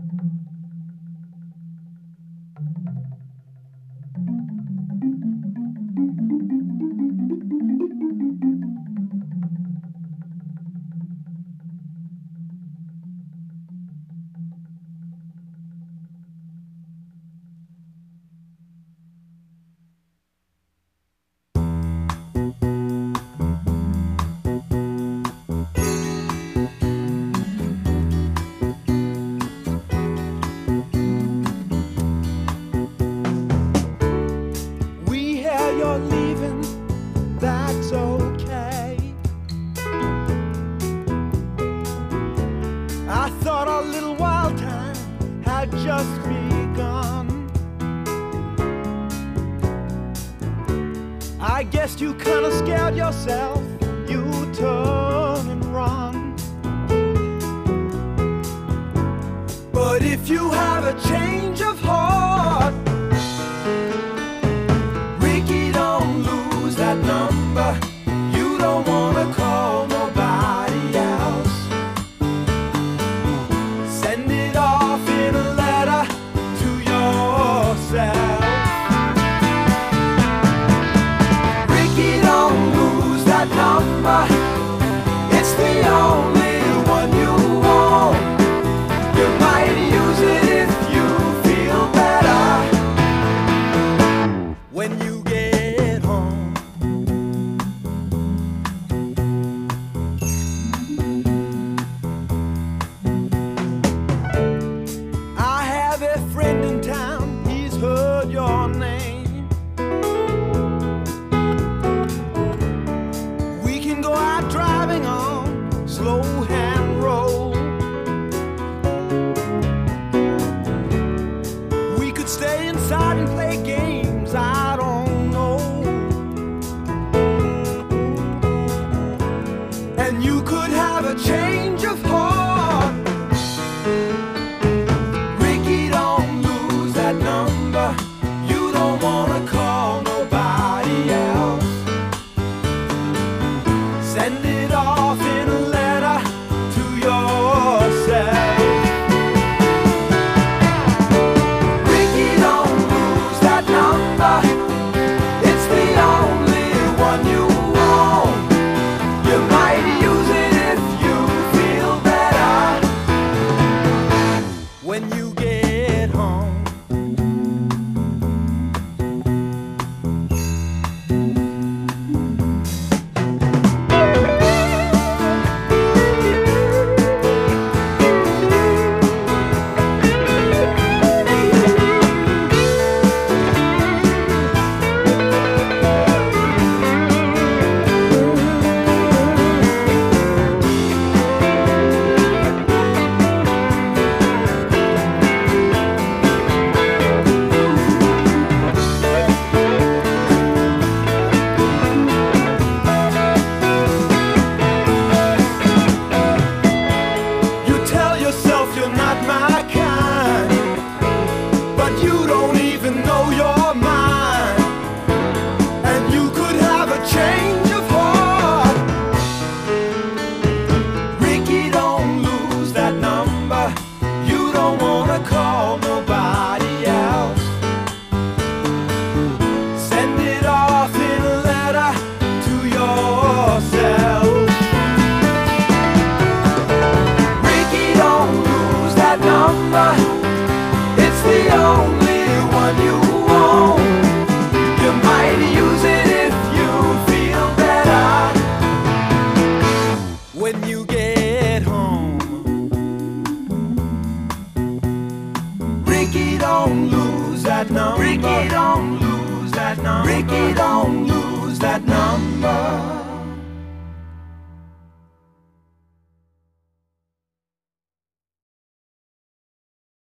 You're leaving, that's okay. I thought our little wild time had just begun. I guess you kinda scared yourself, you turn and run. But if you have a change of heart, that number, you don't wanna call nobody else. Send it off in a letter to yourself. Ricky, don't lose that number. It's the only one you want. You might use it if you feel better. When you get home, friend in town, he's heard your name. We can go out driving on slow hand road. We could stay inside and play games, I don't know. And you could have a change of heart. Number, you don't wanna call nobody else. Send it off in a letter to yourself. Ricky, don't lose that number. It's the only one you want. You might use it if you feel better. When you get home, you're not my kind, but you don't even know your mind. And you could have a change of heart. Ricky, don't lose that number. You don't wanna call nobody else. Send it off in a letter to yourself. Number, it's the only one you want. You might use it if you feel better. When you get home, Ricky, don't lose that number. Ricky, don't lose that number. Ricky, don't lose